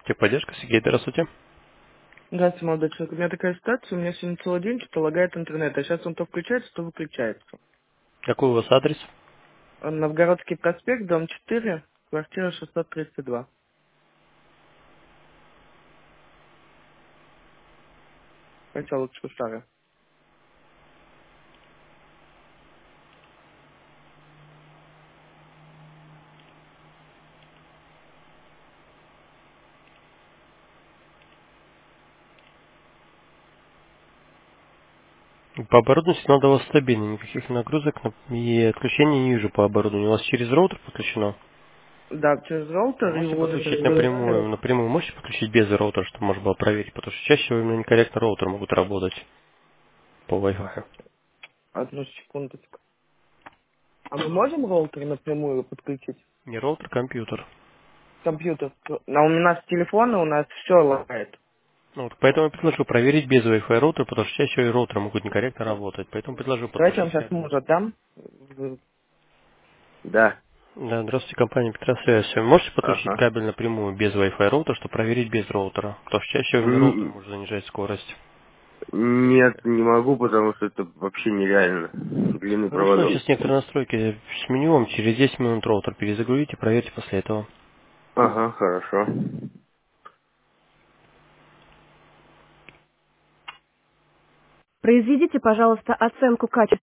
Техподдержка, Сергей, здравствуйте. Здравствуйте, молодой человек. У меня такая ситуация, у меня сегодня целый день что-то лагает интернет, а сейчас он то включается, то выключается. Какой у вас адрес? Новгородский проспект, дом 4, квартира 632. Поселок Шушара. По оборудованию сигнал до вас стабильный, никаких нагрузок и отключений не вижу по оборудованию. У вас через роутер подключено? Да, через роутер Можете его подключить уже... напрямую можете подключить без роутера, чтобы можно было проверить, потому что чаще у меня некорректно роутер могут работать по Wi-Fi. Одну секундочку. А мы можем роутер напрямую подключить? Не роутер, компьютер. Компьютер. А у нас с телефона у нас все лагает. Ну, вот поэтому я предложу проверить без Wi-Fi роутер, потому что чаще и роутеры могут некорректно работать. Поэтому предложу Давайте я вам подключить сейчас кабель. мужа отдам. Да. Да, здравствуйте, компания Петросвязь. Можете подключить Ага. кабель напрямую без Wi-Fi роутера, чтобы проверить без роутера? Потому что чаще именно роутер может занижать скорость. Нет, не могу, потому что это вообще нереально. Длинный Хорошо, проводок. сейчас некоторые настройки сменю вам, через 10 минут роутер перезагрузите, проверьте после этого. Ага, хорошо. Произведите, пожалуйста, оценку качества